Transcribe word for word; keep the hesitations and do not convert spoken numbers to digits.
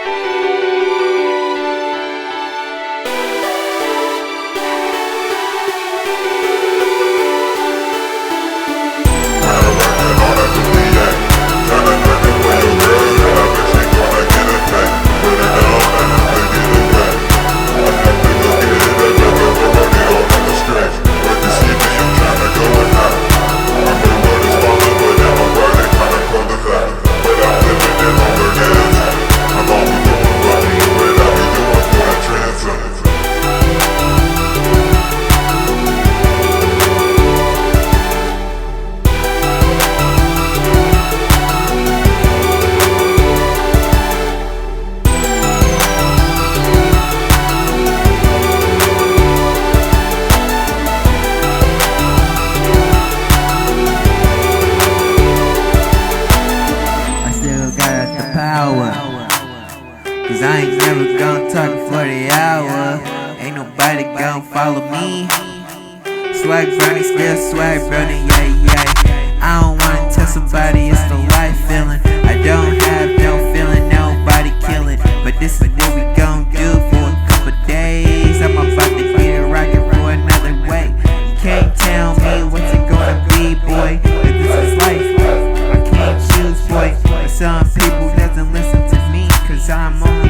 Cause I ain't never gon' talk for the hour. Ain't nobody gon' follow me. Swag brownie, still swag brownie, yeah, yeah. I don't wanna tell somebody it's the life feeling. I don't have no feeling, nobody killing. But this is what we gon' do for a couple days. I'm about to get it rockin' for another way. You can't tell me what's it gonna be, boy. But this is life, I can't choose, boy. But some people doesn't listen to me, cause I'm on